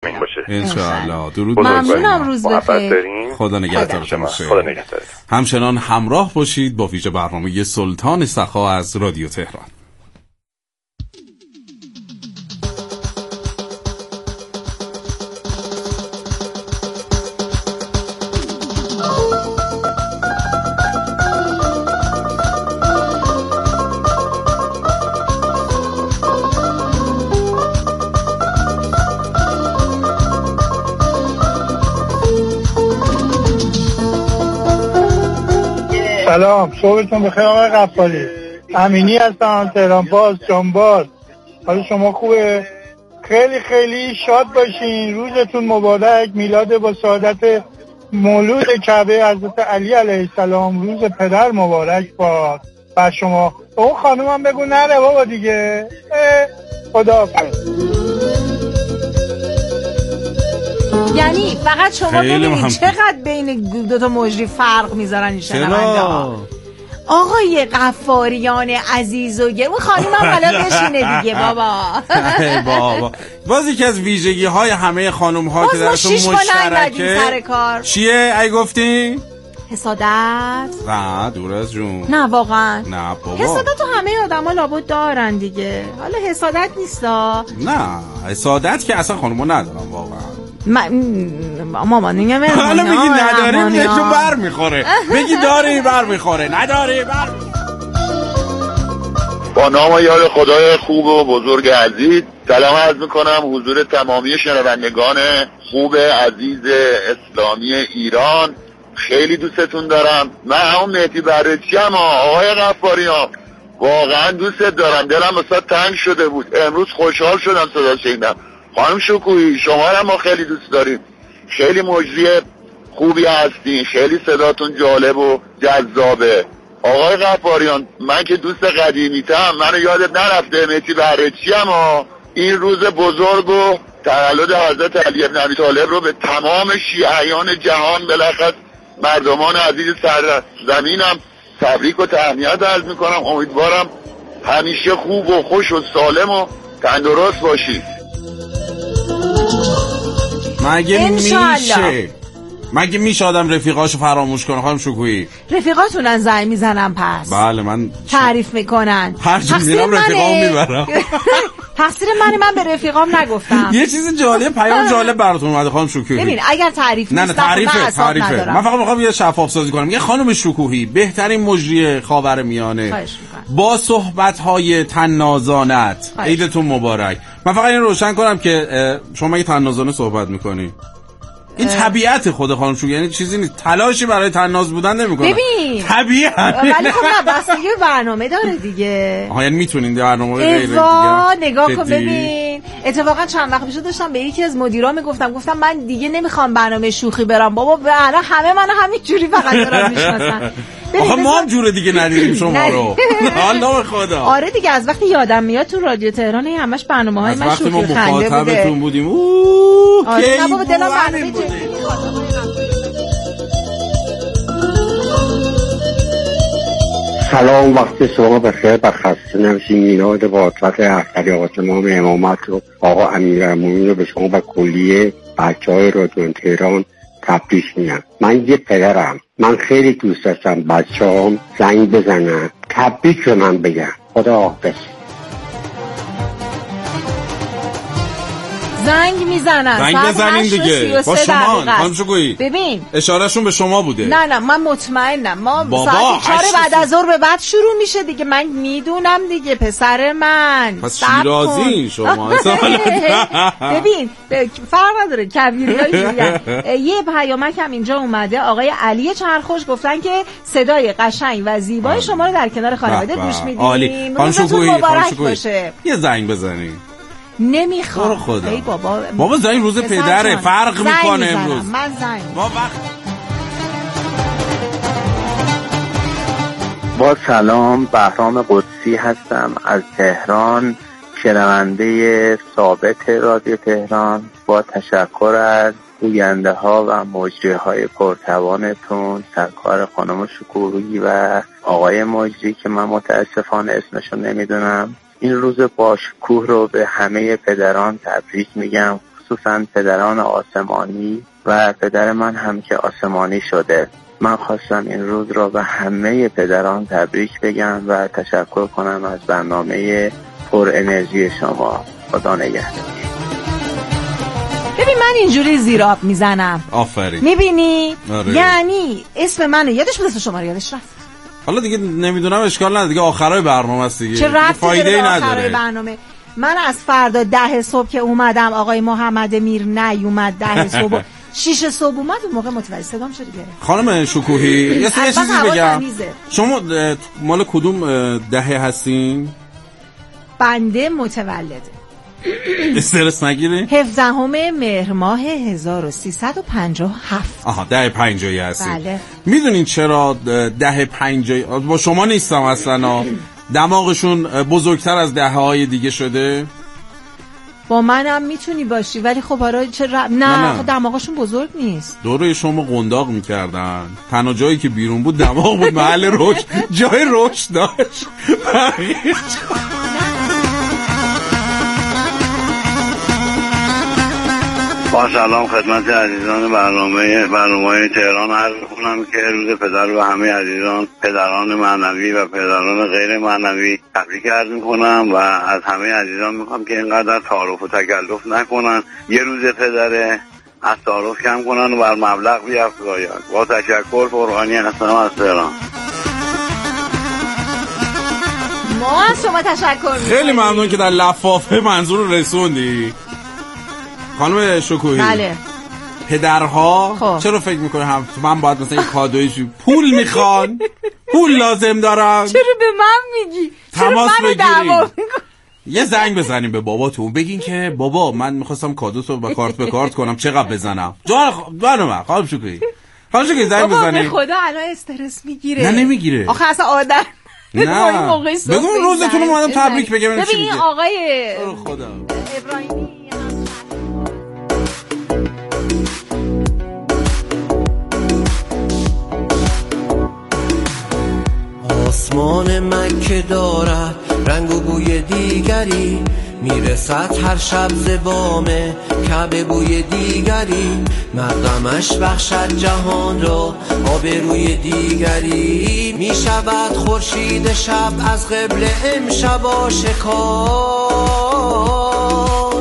باشه انشاءالله. درود. ممنونم. روز بخیر. خدا نگهدارتون باشه. همچنان همراه باشید با ویژه برنامه سلطان سخا از رادیو تهران. سلام، صبحتون بخیر آقای غفاری. امینی هستم، تهران باز، جانباز. حالا شما خوبه؟ خیلی خیلی شاد باشین، روزتون مبارک. میلاد با سعادت مولود کعبه حضرت علی علیه السلام، روز پدر مبارک باد بر شما. اون خانومم بگو نره بابا دیگه. خداحافظ. یعنی فقط شما ببینید چقدر بین دوتا مجری فرق میذارن این شنونده ها. آقای غفاریان عزیز و اون خانم هم حالا بشینه دیگه بابا. باز یکی از ویژگی های همه خانم ها که درشون مشترکه چیه؟ ای گفتی؟ حسادت؟ نه دور از جون. نه واقعا. نه بابا. حسادت همه آدم ها لابد دارن دیگه. حالا حسادت نیستا؟ نه حسادت که اصلا خانم ها ندارن واقعا. مامان میگم حالا بگی نداریم یکشون بر میخوره، بگی داری بر میخوره، نداری بر میخوره. با نام یاد خدای خوب و بزرگ عزیز سلام عرض میکنم حضور تمامی شنوندگان خوب عزیز اسلامی ایران. خیلی دوستتون دارم. من همون مهدی بررچی هم آقای غفاریان واقعا دوستت دارم. دلم واسه تنگ شده بود، امروز خوشحال شدم صدا شنیدم. خانم شکوهی شما را ما خیلی دوست داریم، خیلی مجری خوبی هستین، خیلی صداتون جالب و جذابه. آقای غفاریان من که دوست قدیمیتم، منو یادت نرفته مهدی بررچی هم این روز بزرگ و تولد حضرت علی بن ابی طالب رو به تمام شیعیان جهان بالاخص مردمان عزیز سر زمینم تبریک و تهنیت عرض میکنم. امیدوارم همیشه خوب و خوش و سالم و تندرست باشید. مگه میشه آدم رفیقاشو فراموش کنه؟ خانم شکوهی رفیقاتونن زنگ میزنن پس بله من تعریف میکنن هر جا میرم رفیقامو میبرم. تقصیر من به رفیقام نگفتم. یه چیز جالب پیام جالب براتون اومده خانم شکوهی. ببین اگر تعریف نه تعریفه من فقط میخوام یه شفاف سازی کنم. یه خانم شکوهی بهترین مجری خاورمیانه با صحبت‌های طنازانت عیدتون مبارک. من فقط این روشن کنم که شما یه طنازانه صحبت میکنی، این طبیعت خود خانم شو، یعنی چیزی نیست، تلاشی برای طناز بودن نمیکنه. ببین طبیعت ولی خب نه بستگی برنامه داره دیگه. یعنی میتونین برنامه غیر دیگه نگاه کن. ببین اتفاقا چند وقت پیش داشتم به یکی از مدیرا میگفتم من دیگه نمیخوام برنامه شوخی برام بابا، الان همه منو همین جوری فقط دارن میشناسن. آخه ما هم جور دیگه ندیدیم شما رو. الله خدا. آره دیگه از وقتی یادم میاد تو رادیو تهران همش برنامه‌های من شوخی خنده مخاطبتون بودیم. آره نه بابا دلم برنامه جدی. سلام، وقت شما بخیر. خسته نباشید. میلاد با عطرت احتری آقا تمام امامت رو آقا امیرالمومنین رو به شما و کلیه بچه‌های رادیو تهران تبریک میگم. من یه پدرم، من خیلی دوست داشتم بچه‌هام زنگ بزنن تبریک به من بگن. خداحافظ. زنگ بزنین دیگه با شما. خانم شکوهی ببین اشارهشون به شما بوده. نه من مطمئنم. ما ساعت 4 بعد از ظهر به بعد شروع میشه دیگه. من میدونم دیگه پسر من. پس شیرازی شما. ببین فرق نداره کویریای یه پیامک هم اینجا اومده. آقای علی چرخوش گفتن که صدای قشنگ و زیبای شما رو در کنار خانواده گوش میدیم. روزتون مبارک باشه. یه زنگ بزنین. نمیخوام. ای بابا زنگ روز پدره فرق میکنه امروز. من زنگ با سلام، بهرام قدسی هستم از تهران، شنونده ثابت رادیو تهران. با تشکر از گوینده ها و مجری های پرتوانتون، سرکار خانم شکوهی و آقای مجری که من متاسفانه اسمشون نمیدونم، این روز باشکوه رو به همه پدران تبریک میگم، مخصوصا پدران آسمانی و پدر من هم که آسمانی شده. من خواستم این روز را به همه پدران تبریک بگم و تشکر کنم از برنامه پر انرژی شما. خدا نگهدار. ببین من اینجوری زیراب میزنم. آفرین. میبینی؟ یعنی اسم منو یادش بود، اسم شما رو یادش رفت. حالا دیگه نمیدونم، اشکال نداره دیگه، آخرای برنامه است دیگه. چه فایده‌ای نداره. آخرای برنامه. من از فردا 10 صبح که اومدم آقای محمد میر نیومد، 10 صبح 6 صبح اومد، اون موقع متوجه صدام شد دیگه. خانم شکوهی یه چیزی بگم، شما مال کدوم دهه هستین؟ بنده متولده. استرس نگیرین؟ 17 مهر ماه 1357. آها، دهه 50 هستین. بله. میدونین چرا دهه 50 با شما نیستم اصلا، دماغشون بزرگتر از دهه‌های دیگه شده؟ با منم میتونی باشی ولی خب آره نه دماغشون بزرگ نیست. دوره شما قنداق میکردن، تنها جایی که بیرون بود دماغ بود، محل رشد جای رشد داشت. با سلام خدمت عزیزان برنامه تهران عرض می‌کنم که روز پدر و همه عزیزان، پدران معنوی و پدران غیر معنوی تبریک عرض می‌کنم و از همه عزیزان می‌خوام که اینقدر تعارف و تکلف نکنن، یه روز پدره از تعارف کم کنن و بر مبلغ بیافزاین. با تشکر، فرهانی هستم از تهران. ما از شما تشکر می‌کنیم. خیلی ممنون که در لفافه منظور رو رسوندی خانم شکوهی. بله. پدرها چرا فکر میکنه من باید مثلا این کادویی پول میخوان، پول لازم دارن؟ چرا به من میگی؟ تماس بگیرین، یه زنگ بزنیم به باباتون بگین که بابا من میخواستم کادوتو با کارت به کارت کنم، چقدر بزنم؟ جان من خانم شکوهی زنگ بزنیم. به خدا الان استرس میگیره. نه نمیگیره آخه اصلا عادت نه. بگو روزتون رو اومدم تبریک بگم. ببین آقای خدا ابراهیمی آسمان مکه دارد رنگ و بوی دیگری، میرسد هر شب ز بام کعبه بوی دیگری، مقدمش بخشد جهان را آبروی دیگری، میشود خورشید شب از قبل امشب آشکار،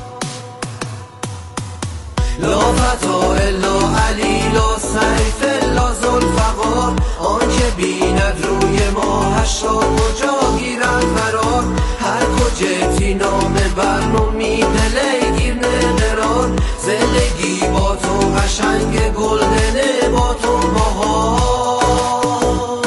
لا فتا الا علی لا سیف الا ذوالفقار، آن که بیند روی ماهش را کجا گیرد قرار، هر کجا نام برنامی دلی گیر قرار، زندگی با تو قشنگ گلدنه با تو بهار.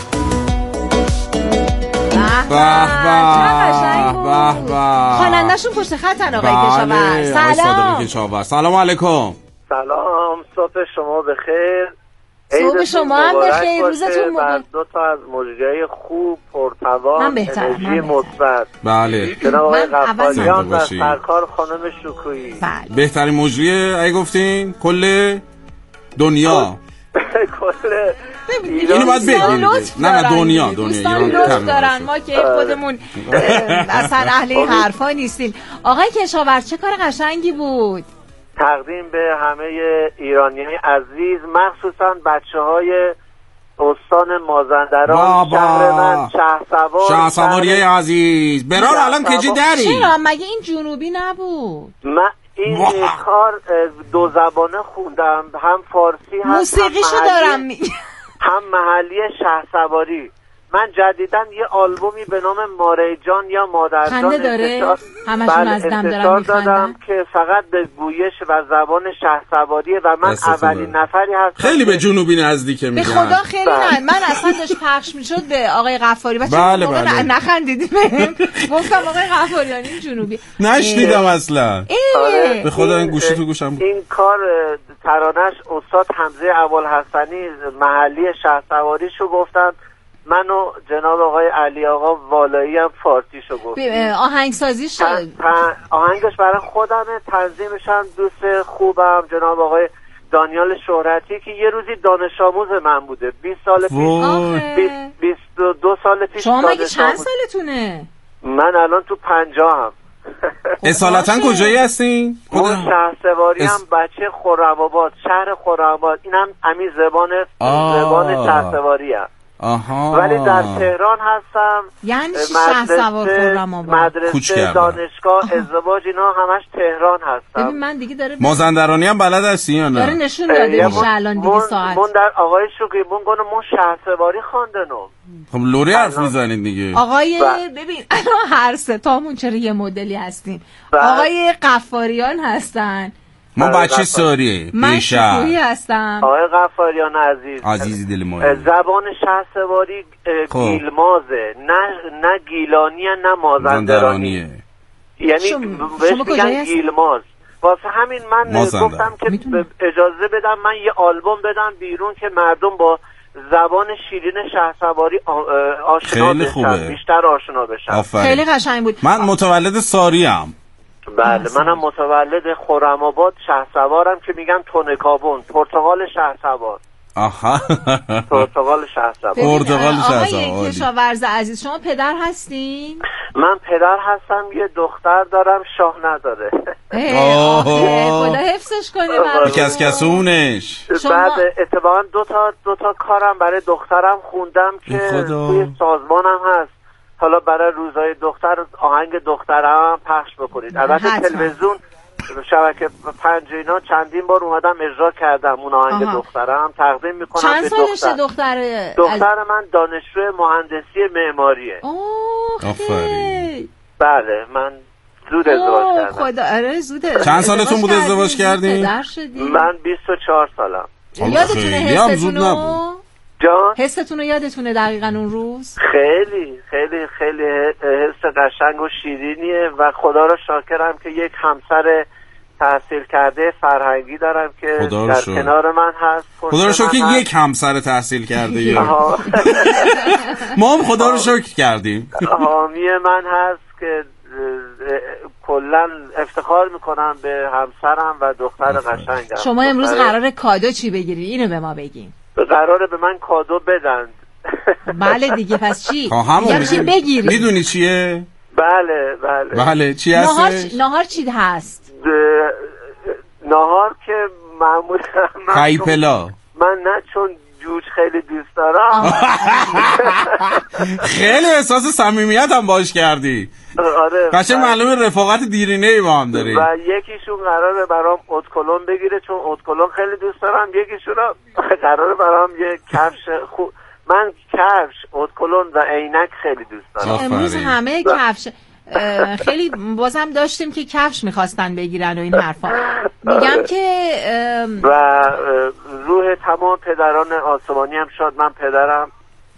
به خواننده‌شون پشت خطن آقای کشاورز. سلام علیکم. سلام، صبح شما بخیر. صبح شما هم بخیر، روزتون مبارک. دو تا از مجریای خوب پرتوان انرژی مثبت. بله. جناب آقای غفاریان و سرکار خانم شکوهی. بله. بهترین مجریه اگه گفتین کل دنیا. کل اینو باید بگین. نه دنیا ایران دارن، ما که خودمون اصلا اهل این حرفا نیستیم. آقای کشاورز چه کار قشنگی بود. تقدیم به همه ایرانیان عزیز، مخصوصا بچه‌های استان مازندران، شهر من، شهسواری عزیز. برار الان کجی داری؟ چرا مگه این جنوبی نبود؟ من این کار دو زبانه خوندم، هم فارسی هم موسیقیشو دارم هم محلی شهسواری. من جدیدن یه آلبومی به نام ماره جان یا مادرجان خنده داره، همشون از دم دارن میخندن که فقط به گویش و زبان شهسواریه و من اولین نفری هستم. خیلی به جنوبی نزدیکه میگن. به خدا خیلی نه، من اصلا داشت پخش میشد به آقای غفاری بچه بله. نخندیدی بهم، گفتم آقای غفاریان این جنوبی نشنیدم اصلا. به خدا این گوشی تو گوشم. این کار ترانش استاد حمزه ابوالحسنی محلی شهسواریشو گفتن، منو جناب آقای علی آقا والایی هم فارسیشو گفت. آهنگسازیش آهنگش برای خودمه، تنظیمش هم دوست خوبم جناب آقای دانیال شهرتی که یه روزی دانش آموز من بوده 20 سال پیش. 22 سال پیش. شما مگه چند سالتونه؟ من الان تو 50 هم. اصالتا کجایی هستین؟ اون شهسواری هم بچه خرم‌آباد، شهر خرم‌آباد. اینم همین زبان شهسواری هم. ولی در تهران هستم. یعنی شهسوار خرم‌آباد، مدرسه، دانشگاه، ازدواج، اینا همش تهران هستم. ببین من دیگه داره مازندرانی هم بلد هستی یا نه؟ داره نشون داده میشه الان دیگه ساعت. من در آقای شوقی گونه من شهسواری خواندنم. خب لوری حرف میزنید دیگه. آقای ببین الان هر سه تامون چرا یه مدلی هستیم. آقای قفاریان هستن. ما بچه ساریه. من شکوهی هستم. آقای قفاریان عزیزی دل ما. زبان شهسواری گیلمازه، نه گیلانیه نه مازندرانیه. یعنی بهش میگن گیلماز. واسه همین من گفتم که اجازه بدم من یه آلبوم بدم بیرون که مردم با زبان شیرین شهسواری آشنا بشن، بیشتر آشنا بشن. خیلی قشنگ بود. من متولد ساریم. بله منم متولد خرم‌آباد شهسوارم که میگن تونکابون، پرتغال شهسوار. آها پرتغال شهسوار. آقای کشاورز عزیز شما پدر هستین؟ من پدر هستم، یه دختر دارم، شاه نداره. خدا حفظش کنه. کسونش. بعد اتفاقا دو تا کارم برای دخترم خوندم که توی سازمانم هست. حالا برای روزهای دختر آهنگ دخترم پخش بکنید. البته تلویزیون شبکه 5 اینا چندین بار اومدم اجرا کردم اون آهنگ دخترم تقدیم میکنم. چند سالشه دختر من دانشجو مهندسی معماریه. آفرین. بله من زود ازدواج کردم. خدا آره زوده. چند سالتون بود ازدواج کردین؟ من 24 سالم. یادتونه حستونو؟ جان حستون رو یادتونه دقیقاً اون روز؟ خیلی خیلی خیلی حس قشنگ و شیرینیه و خدا رو شاکرم که یک همسر تحصیل کرده فرهنگی دارم که در کنار من هست. خدا رو شکر یک همسر تحصیل کرده. ما هم خدا رو شکر کردیم. حامی من هست که کلا افتخار میکنم به همسرم و دختر قشنگم. شما امروز قراره کادو چی بگیری؟ اینو به ما بگین. قراره به من کادو بدن. بله دیگه پس چی؟ همون چی بگیری؟ میدونی چیه؟ بله چی هست؟ نهار چی هست؟ نهار که معمولا خیپلا. من نه چون جوج خیلی دوست دارم. خیلی احساس صمیمیت هم باش کردی. آره قشنگ معلومه رفاقت دیرینه‌ای با هم داری. و یکیشون قراره برام اتکلون بگیره چون اتکلون خیلی دوست دارم. یکیشون قراره برام یه کفش خوب. من کفش، اتکلون و عینک خیلی دوست دارم. امروز همه کفش خیلی بازم داشتیم که کفش میخواستن بگیرن و این حرفا. میگم که و روح تمام پدران آسمانی هم شاد. من پدرم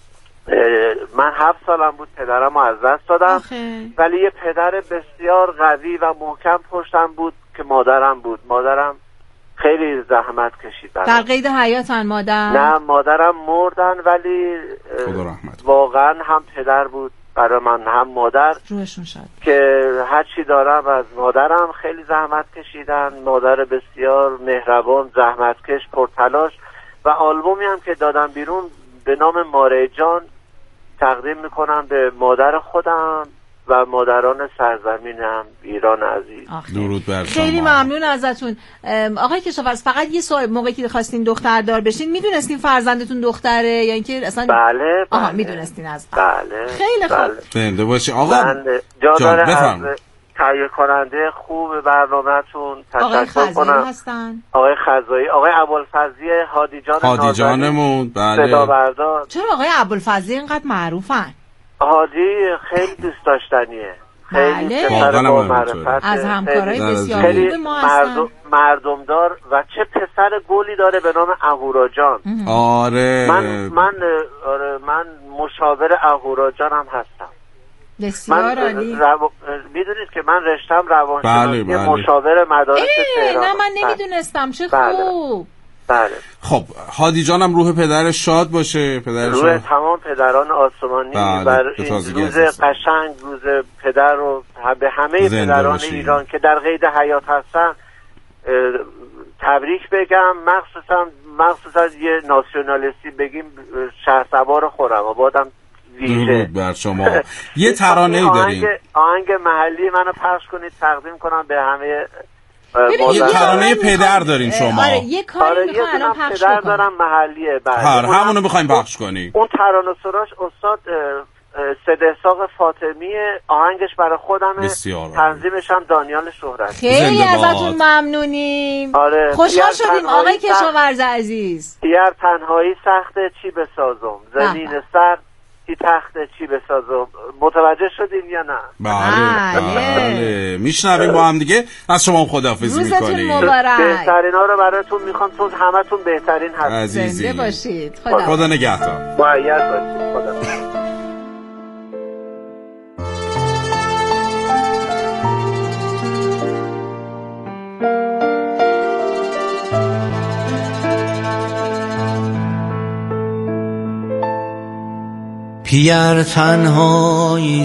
من 7 سالم بود پدرم رو از دست دادم. ولی یه پدر بسیار قوی و محکم پشتم بود که مادرم بود. مادرم خیلی زحمت کشید. در قید حیاتن مادر؟ نه مادرم مردن ولی واقعا هم پدر بود برای من هم مادر. روحشون شد که هر چی دارم از مادرم خیلی زحمت کشیدن. مادر بسیار مهربان، زحمتکش، پرتلاش. و آلبومی هم که دادم بیرون به نام ماره جان تقدیم میکنم به مادر خودم و مادران سرزمینم ایران عزیز. درود بر شما. خیلی ممنون ازتون آقای کشاورز. فقط یه سوال، موقعی که خواستین دختردار بشین میدونستین فرزندتون دختره یا اینکه اصلا؟ بله آها میدونستین از بله. خیلی خوب. زنده باشی آقا. جان بفرمایید. تهیه کننده خوب برنامه‌تون تشکر کنم. هستن آقای خزایی، آقای ابوالفضلی هادی جانمون. بله صدا بردار. چرا آقای ابوالفضلی اینقدر معروفن؟ هادی خیلی دوست داشتنیه. خیلی پسر با معرفت، از همکارای بسیار خوب ما هستن. مردمدار و چه پسر گلی داره به نام اهورا جان. آره من مشاور اهورا جانم هستم. بسیار عالی. میدونید که من رشتم روانشناسی. بله. مشاور مدارس تهران. نه من نمیدونستم. چه خوب. بله. خب هادی جانم روح پدرش شاد باشه. روح تمام پدران آسمانی. بر این روز قشنگ، روز پدر رو به همه پدران ایران که در قید حیات هستن تبریک بگم. مخصوصا یه ناسیونالیستی بگیم شهسوار خرم‌آبادم ویژه بر شما. یه ترانه‌ای داریم، آهنگ محلی منو پخش کنید تقدیم کنم به همه. یه ترانه پدر داریم شما. آره یه کاری میخوام الان پخش کنم. پدر دارم محلیه. همونو میخوایم پخش کنی. اون ترانه سراش استاد سدهساق فاطمی، آهنگش برای خودمه، تنظیمش هم دانیال شهرت. خیلی ازتون ممنونیم. آره. خوشحال شدیم آقای کشاورز عزیز. دیگر تنهایی سخته چی بسازم، زمین سر کی تخته چی بسازم. متوجه شدین یا نه؟ بله میشنویم با هم دیگه. از شما خداحافظی میکنیم. روزتون مبارک. بهترینا رو براتون میخوام، چون همتون بهترین هستید. زنده باشید. خدا نگهدار. باید باشید. خدا. پیر تنهایی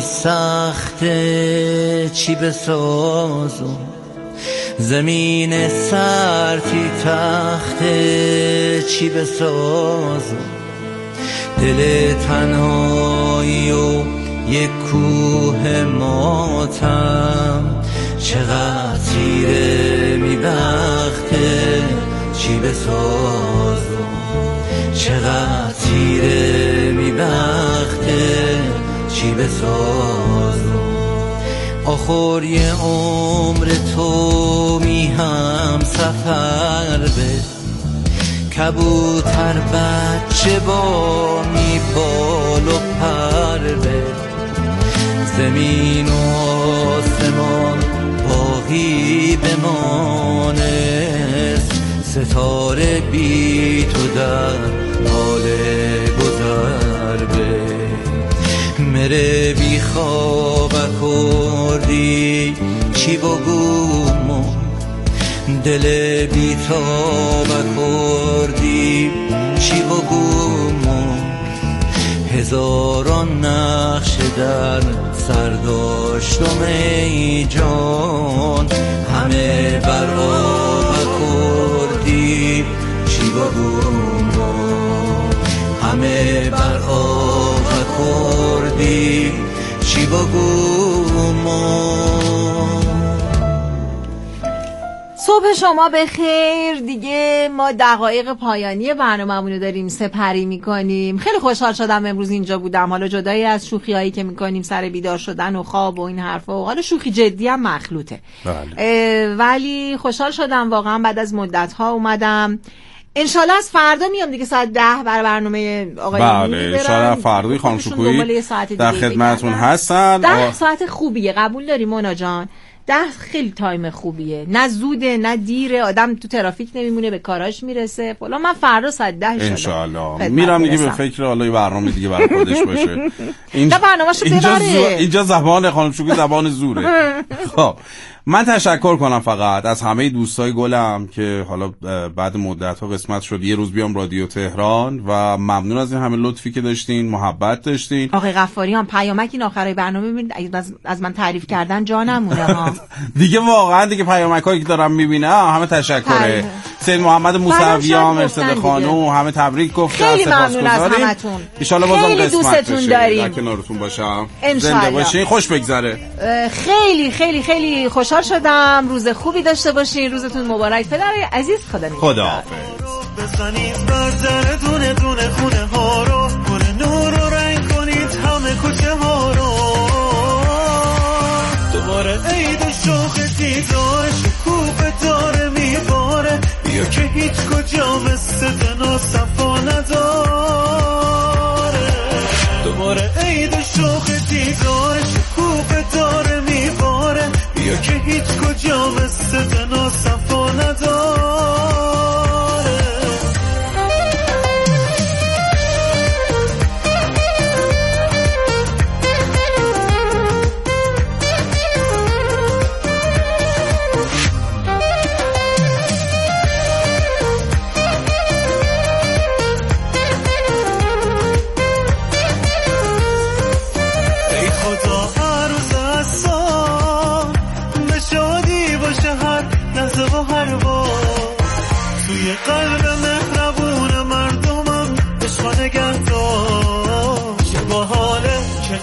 سخته چی بسازم، زمین سرتی تخته چی بسازم، دل تنهایی و یک کوه ماتم چقدر تیره میبخته چی بسازم، چقدر تیره میبخته چی بسازم. آخر یه عمر تو میهم سفر به کبوتر بچه با میبال و پر به زمین و آسمان باقی بمانه، ستاره بی تو در حال گذر به مره بی خواب کردی چی بگوم، دل بی تاب کردی چی بگوم، هزاران نقش در سر داشتم ای جان، همه بر آب کردی چی بگوم، همه بر آب کردی چی بگوم. صبح شما به خیر. دیگه ما دقایق پایانی برنامه‌مون رو داریم سپری میکنیم. خیلی خوشحال شدم امروز اینجا بودم، حالا جدایی از شوخی‌هایی که میکنیم سر بیدار شدن و خواب و این حرفا، و حالا شوخی جدی هم مخلوطه. ولی خوشحال شدم واقعا، بعد از مدت‌ها اومدم. انشالله از فردا میام دیگه ساعت 10 برنامه آقای بله انشالله فردای خانم شکوهی در خدمتتون هستن. 10 ساعت خوبیه، قبول داری مونا جان؟ 10 خیلی تایم خوبیه، نه زوده نه دیره، آدم تو ترافیک نمیمونه به کاراش میرسه فلان. من فردا ساعت 10 انشالله میرم دیگه به فکر حالا برنامه دیگه برای خودش باشه. اینجا زبان خانم شکوهی زبان زوره. خب من تشکر کنم فقط از همه دوستای گلم که حالا بعد مدت ها قسمت شد یه روز بیام رادیو تهران، و ممنون از این همه لطفی که داشتین، محبت داشتین. آقای غفاریان پیامک این آخرای برنامه میبینید از من تعریف کردن جا نمونه ها. دیگه واقعا دیگه پیامکایی که دارم میبینم همه تشکره. سید محمد موسویان، مرسد خانم همه تبریک گفتن. خیلی ممنون از همتون. ان شاء الله بازم قسمت بشه. داریم. در کنارتون باشم. زنده باشین، خوش بگذره. خیلی خیلی خیلی خوشحال شدم. روز خوبی داشته باشین. روزتون مبارک. پدر عزیز خدا نگهدار. خداحافظ. بزنید بر دونه دونه خونه ها رو، گل نور رو رنگ کنید همه کوچه ها رو. دوباره عید شوق دیدار شکوفه داره میباره، بیا که هیچ کجا مثل دنا صفا نداره. دوباره عید شوق دیدار شکوفه داره میباره، بیا که هیچ کجا مثل دنا صفا نداره.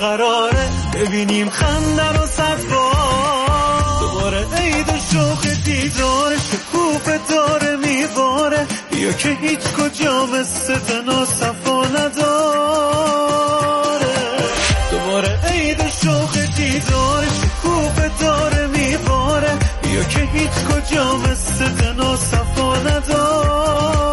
قراره ببینیم خنده رو صد بار. دوباره عید و شوق دیدار شکوفه داره میباره، بیا که هیچ کجا مثل تن و صفا نداره. دوباره عید و شوق دیدار شکوفه داره میباره، بیا که هیچ کجا مثل تن و صفا نداره.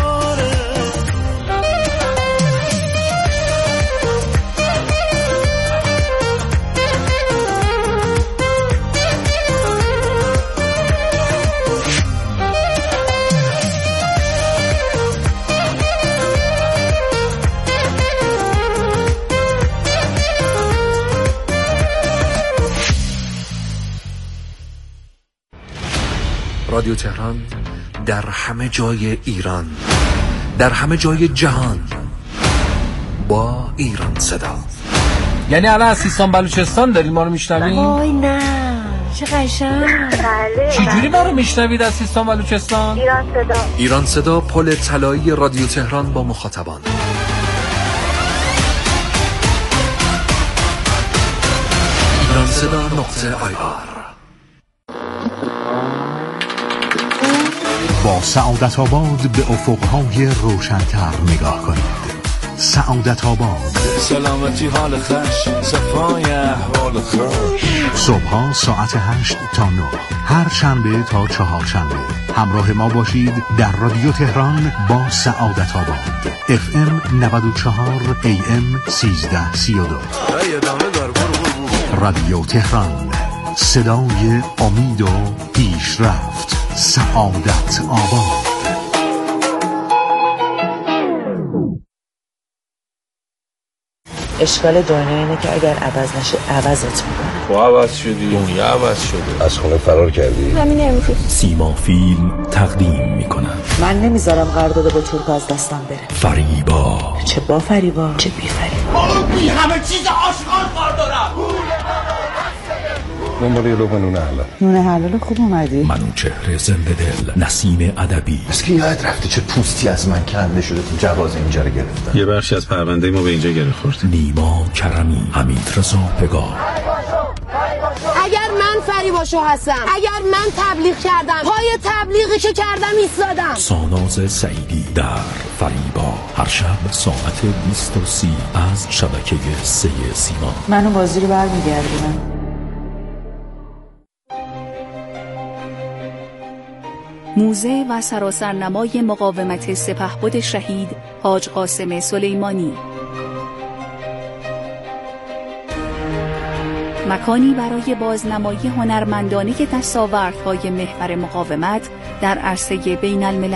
رادیو تهران در همه جای ایران، در همه جای جهان، با ایران صدا. یعنی الان از سیستان بلوچستان دارید ما رو میشنوید؟ وای نه چه قشنگ. چجوری ما رو میشنوید از سیستان بلوچستان؟ ایران صدا. ایران صدا، پل طلایی رادیو تهران با مخاطبان. ایران صدا .ir. با سعادت آباد به افقهای روشن‌تر نگاه کنید. سعادت آباد، سلامتی حال خوش، صفای احوال خوش. صبح‌ها ساعت 8 تا 9، هر شنبه تا چهارشنبه همراه ما باشید در رادیو تهران با سعادت آباد. FM 94، AM 1332. رادیو تهران، صدای امید و پیشرفت. سعادت آباد. اشکال دنیا اینه که اگر عوض نشه عوضت میکنه. تو عوض شدی، دنیا عوض شده. از خونه فرار کردی. همین امروز سیما فیلم تقدیم میکنم. من نمیذارم قرارداد با ترک از دستم بره. فریبا. چه با فریبا چه بی فریبا. بی همه چیز آشغال کار دارم. دنبال یه لقمه نون حلال. نون حلال خوب اومدی. منوچهر زنده دل، نسیم ادبی. بس که یاد رفته چه پوستی از من کنده شده تو جواز اینجا رو گرفتن. یه بخشی از پرونده ما به اینجا گره خورد. نیما کرمی، حمید رضا پگاه. اگر من فریباشو هستم، اگر من تبلیغ کردم، پای تبلیغی که کردم ایستادم. ساناز سعیدی در فریبا، هر شب ساعت 20:30 از شبکه 3 سیما. منو بازی رو برمیگردونم. موزه و سراسرنمای مقاومت سپهبد شهید حاج قاسم سلیمانی، مکانی برای بازنمایی هنرمندانه دستاوردهای محور مقاومت در عرصه بین الملل.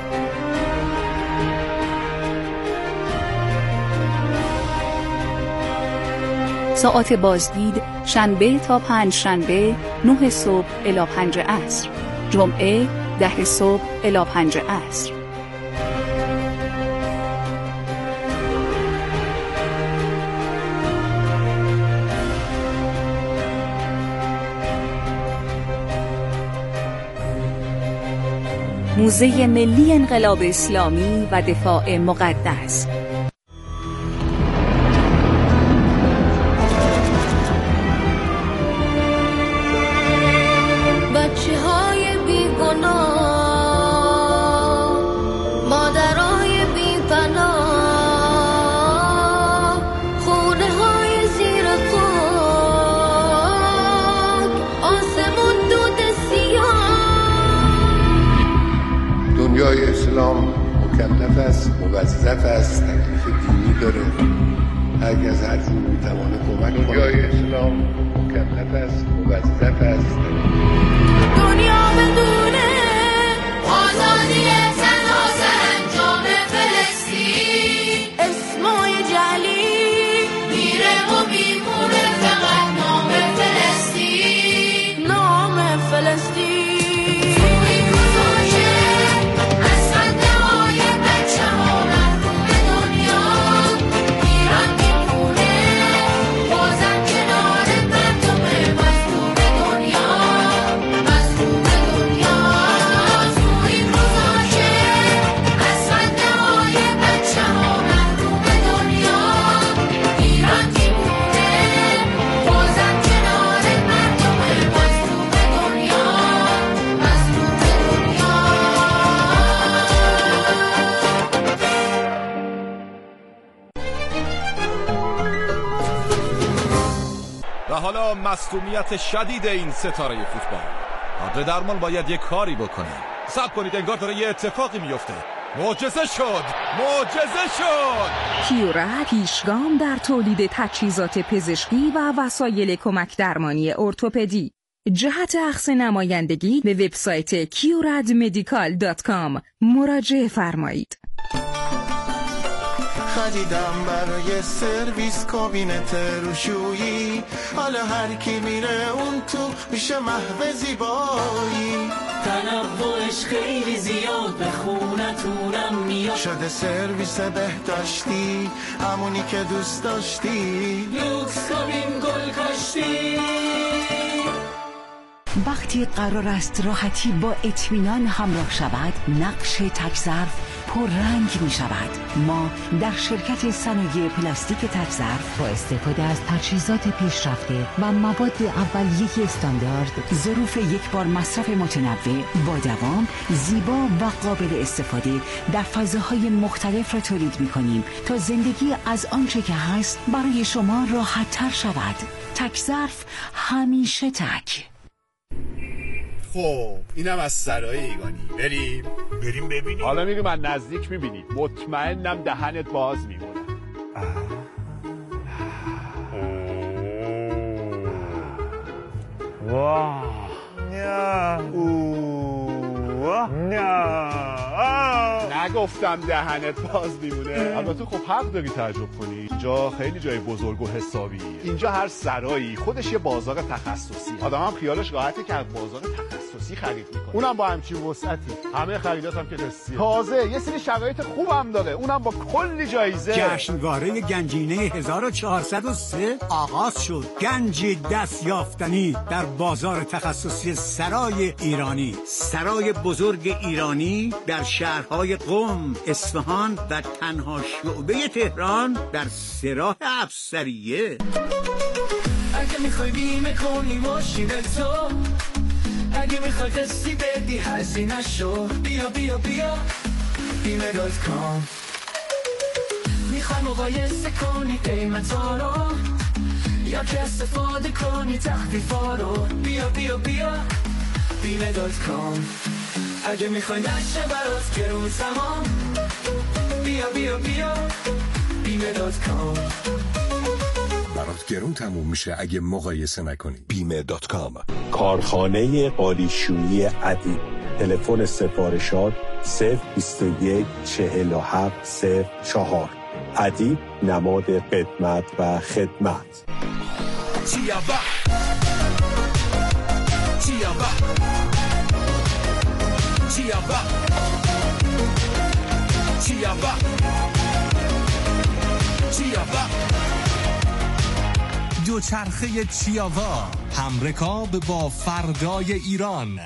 ساعت بازدید شنبه تا پنجشنبه 9 صبح الی 5 عصر، جمعه 10 صبح الی 5 عصر. موزه ملی انقلاب اسلامی و دفاع مقدس. دنیای اسلام مکلف است، موظف است، تکلیف دینی داره. هر کس هر جور میتوانه کمک کنه. دنیای اسلام مکلف است، موظف است. دنیا بدون آزادی تنها سرانجام فلسطین، اسمای جلی میره و میمونه فقط نام فلسطین، نام فلسطین. دنیا مصدومیت شدید این ستاره فوتبال. کادر درمان باید یه کاری بکنه. صبر کنید، انگار داره یه اتفاقی میفته. معجزه شد! کیورا پیشگام در تولید تجهیزات پزشکی و وسایل کمک درمانی ارتوپدی. جهت اخذ نمایندگی به وبسایت curadmedical.com مراجعه فرمایید. خریدم برای سرویس کابینت روشویی، حالا هر کی میره اون تو میشه محو زیبایی. تنوعش خیلی زیاد، به خونتونم میاد. شده سرویس بهداشتی، همونی که دوست داشتی. لوکس کابین گل کاشتی. وقتی قرار است راحتی با اطمینان همراه شود، نقش تک ظرف پررنگ می شود. ما در شرکت صنایع پلاستیک تک ظرف با استفاده از تجهیزات پیشرفته و مواد اولیه استاندارد، ظروف یک بار مصرف متنوع با دوام، زیبا و قابل استفاده در فضاهای مختلف را تولید می کنیم تا زندگی از آنچه که هست برای شما راحت تر شود. تک ظرف، همیشه تک. خب اینم از سرای ایگانی. بریم ببینیم. حالا میگم من نزدیک میبینی، مطمئنم دهنت باز میمونه. واه نه نگفتم دهنت باز میمونه. البته خب حق داری تعجب کنی، اینجا خیلی جای بزرگ و حسابی. اینجا هر سرایی خودش یه بازار تخصصی. آدم هم خیالش راحته که از بازار تخصصی خرید میکنه، اونم با همچین وسعتی. همه خریدات هم که قسطیه. تازه یه سری شرایط خوبم داره، اونم با کلی جایزه. جشنواره گنجینه 1403 آغاز شد. گنج دست یافتنی در بازار تخصصی سرای ایرانی. سرای بزرگ ایرانی در شهرهای قم، اصفهان و تنها شعبه تهران در سراح افسریه. اگه میخوای بیمه کنی ماشین تو، اگه میخوای قسطی بدی هزینه شو، بیا بیمه.com. میخوای مقایسه کنی قیمتا رو، یا که استفاده کنی تخفیفا رو، بیا بیمه.com. اگه میخوای نشه برات گرون تمام، بیا بیمه.com. برات گرون تموم میشه اگه مقایسه نکنی. بیمه.com. کارخانه قالیشویی عدی. تلفن سفارشات 021 47 04. عدی، نماد قدمت و خدمت. دوچرخه چیاوا، همرکاب با فردای ایران.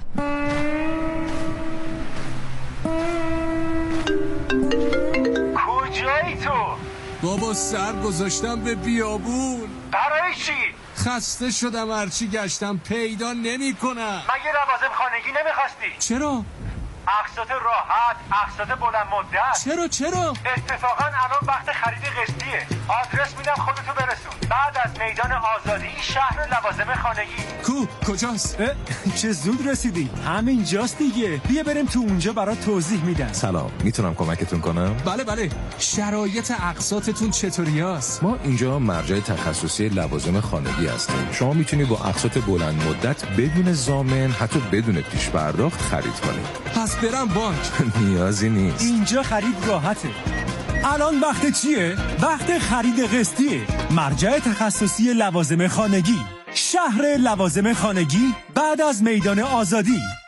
کجایی تو؟ بابا سر گذاشتم به بیابون. برای چی؟ خسته شدم، هرچی گشتم پیدا نمی کنم. مگه لوازم خانگی نمیخواستی؟ چرا؟ اقساط راحت، اقساط بلند مدت. چرا؟ اتفاقا الان وقت خرید قسطیه. آدرس میدم خودتو برسون. بعد از میدان آزادی، شهر لوازم خانگی. کجاست؟ چه زود رسیدی؟ همین جاست دیگه. بیا بریم تو اونجا برات توضیح میدم. سلام، میتونم کمکتون کنم؟ بله. شرایط اقساطتون چطوریاست؟ ما اینجا مرجع تخصصی لوازم خانگی هستیم. شما میتونید با اقساط بلند مدت بدون ضامن، حتی بدون پیش پرداخت خرید کنید. پس برم بانک؟ نیازی نیست. اینجا خرید راحته. الان وقت چیه؟ وقت خرید قسطیه. مرجع تخصصی لوازم خانگی، شهر لوازم خانگی، بعد از میدان آزادی.